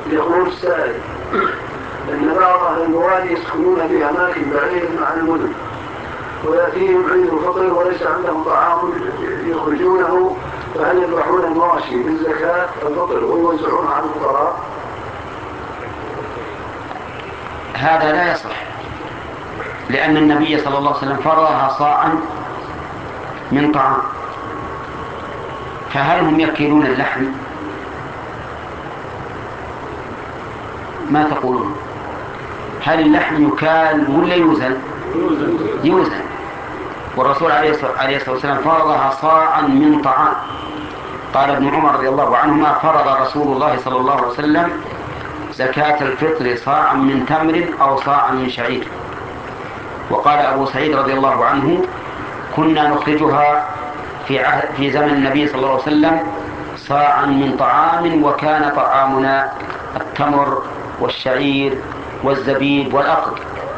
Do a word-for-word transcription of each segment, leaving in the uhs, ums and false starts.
يقول السائل إن بعض أهل البوادي يسكنون في أماكن بعيدة عن المدن ويأتيهم عيد الفطر وليس عندهم طعام يخرجونه، فهل يذبحون المواشي بالزكاة الفطر ويوزعونها على الفقراء؟ هذا لا يصح، لأن النبي صلى الله عليه وسلم فرضها صاعا من طعام، فهل هم يكيلون اللحم؟ ما تقولون؟ هل اللحم يكال ولا يوزن؟ يوزن، والرسول عليه الصلاة والسلام فرضها صاعا من طعام. قال ابن عمر رضي الله عنهما: فرض رسول الله صلى الله عليه وسلم زكاة الفطر صاعا من تمر أو صاعا من شعير. وقال أبو سعيد رضي الله عنه: كنا نخرجها في, عهد في زمن النبي صلى الله عليه وسلم صاعا من طعام، وكان طعامنا التمر والشعير والزبيب والأقط.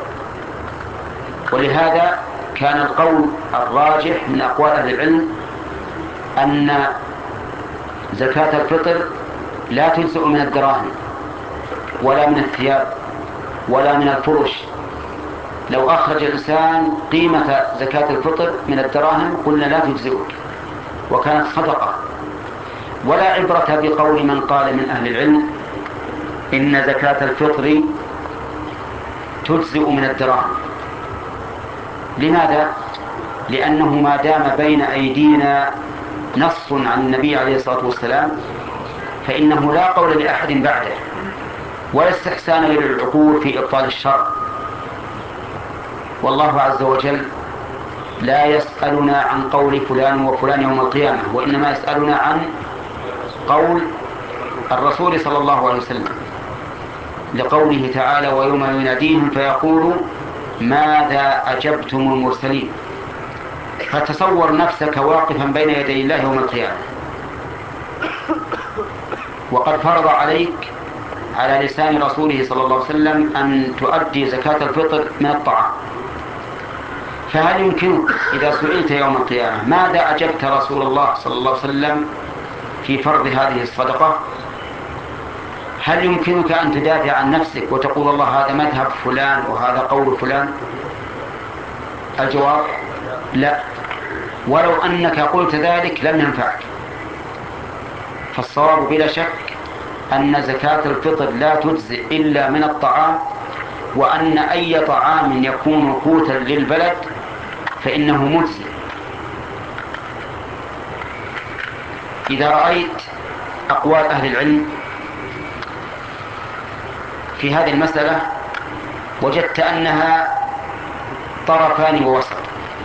ولهذا كان القول الراجح من أقوال أهل العلم أن زكاة الفطر لا تجزئ من الدراهم ولا من الثياب ولا من الفرش. لو أخرج الإنسان قيمة زكاة الفطر من الدراهم قلنا لا تجزئه، وكانت صدقة. ولا عبرة بقول من قال من أهل العلم إن زكاة الفطر تجزئ من الدراهم. لماذا؟ لأنه ما دام بين أيدينا نص عن النبي عليه الصلاة والسلام فإنه لا قول لأحد بعده، ولا استحسان للعقول في إبطال الشرع. والله عز وجل لا يسألنا عن قول فلان وفلان يوم القيامة، وإنما يسألنا عن قول الرسول صلى الله عليه وسلم، لقوله تعالى: ويوم يناديهم فيقول ماذا أجبتم المرسلين. فتصور نفسك واقفا بين يدي الله يوم القيامة، وقد فرض عليك على لسان رسوله صلى الله عليه وسلم أن تؤدي زكاة الفطر من الطعام. فهل يمكنك إذا سئلت يوم القيامة ماذا أجبت رسول الله صلى الله عليه وسلم في فرض هذه الصدقة، هل يمكنك أن تدافع عن نفسك وتقول الله هذا مذهب فلان وهذا قول فلان؟ الجواب لا، ولو أنك قلت ذلك لم ينفعك. فالصواب بلا شك أن زكاة الفطر لا تجزئ إلا من الطعام، وأن أي طعام يكون قوتا للبلد فإنه مجزئ. إذا رأيت أقوال أهل العلم في هذه المسألة وجدت أنها طرفان ووسط.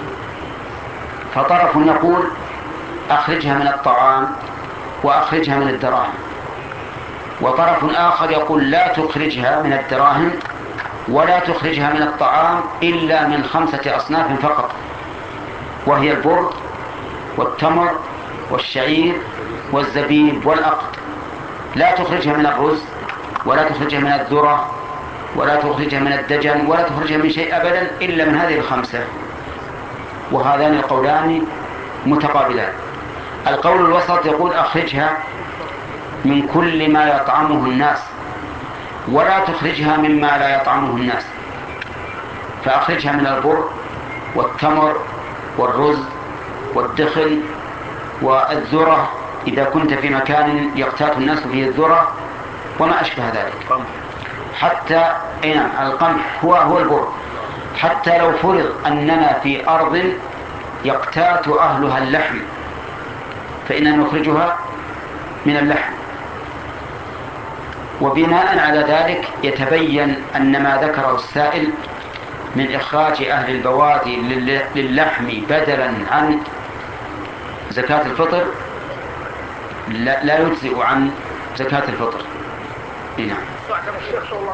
فطرف يقول أخرجها من الطعام وأخرجها من الدراهم، وطرف آخر يقول لا تخرجها من الدراهم ولا تخرجها من الطعام إلا من خمسة أصناف فقط، وهي البر والتمر والشعير والزبيب والأقط. لا تخرجها من الرز ولا تخرجها من الذرة ولا تخرجها من الدجن ولا تخرجها من شيء أبدا إلا من هذه الخمسة. وهذان القولان متقابلان. القول الوسط يقول أخرجها من كل ما يطعمه الناس ولا تخرجها مما لا يطعمه الناس، فأخرجها من البر والتمر والرز والدخن والذرة إذا كنت في مكان يقتات الناس فيه الذرة وما أشبه ذلك. حتى إيه القمح هو هو البر. حتى لو فرض أننا في أرض يقتات أهلها اللحم فإننا نخرجها من اللحم. وبناء على ذلك يتبين أن ما ذكره السائل من إخراج أهل البوادي للحم بدلا عن زكاة الفطر لا يجزئ عن زكاة الفطر. نعم.